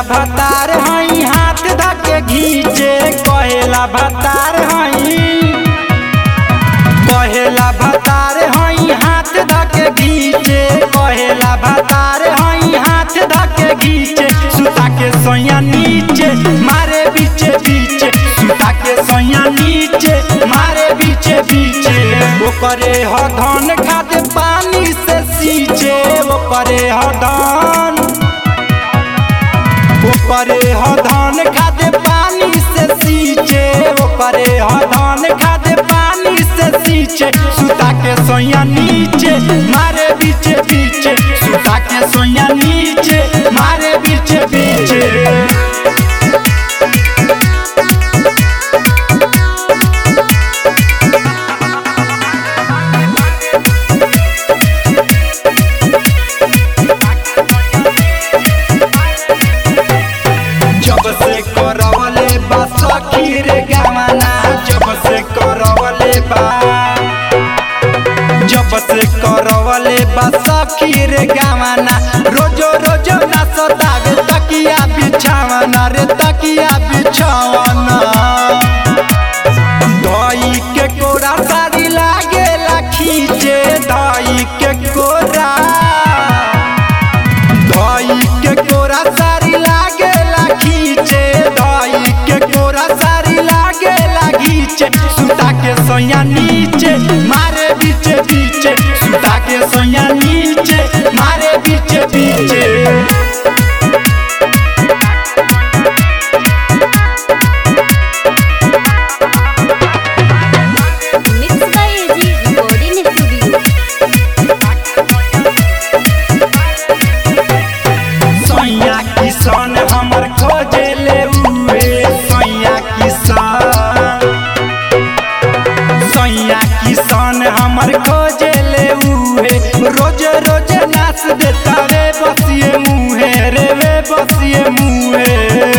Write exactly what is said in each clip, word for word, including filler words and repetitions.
भतार हई हाथ धके घींचे कहेला भतार हई कहेला भतार हई हाथ धके घींचे कहेला भतार हई हाथ धके घींचे सुता के सोया नीचे मारे बीचे बीचे सुता के सोया नीचे मारे बीचे बीचे वो करे ह धन खाद पानी से सींचे वो करे ह धन वो करे ह धन खाद पानी से सींचे वो करे ह धन खाद पानी से सींचे सुता के सोया नीचे मारे बीचे बीचे सुता के सोया नीचे मारे बीचे बीचे जब से करवले बा सखी रे गवाना जब से करवले बा जब से करवले बा सखी रे गवाना रोजो रोजो ना सतावे तकिया बिछावना रे तकिया बिछावना दही के कोरा सारी लागेला खींचे दही के कोरा दही के कोरा सारी लागेला खींचे दही के कोरा सारी लागेला खींचे सुता के सोया नीचे मारे बीचे बीचे सुता के सोया नीचे मारे बीचे बीचे किसान हमर खोजे ले उए सैया किसान सैया किसान हमर खोजे ले उए रोज रोज नाच देता रे बसिए मुहे रे वे बसिए मुहे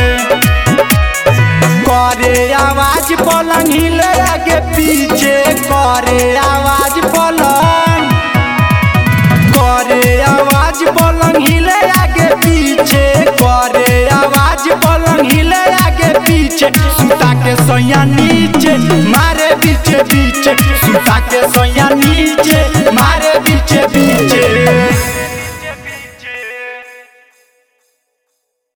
करे आवाज पलंग हिले आगे पीछे करे आवाज पलंग करे आवाज पलंग हिले आगे पीछे करे आवाज पलंग हिले आगे पीछे सुता के सोया नीचे मारे बीचे बीचे सुता के सोया नीचे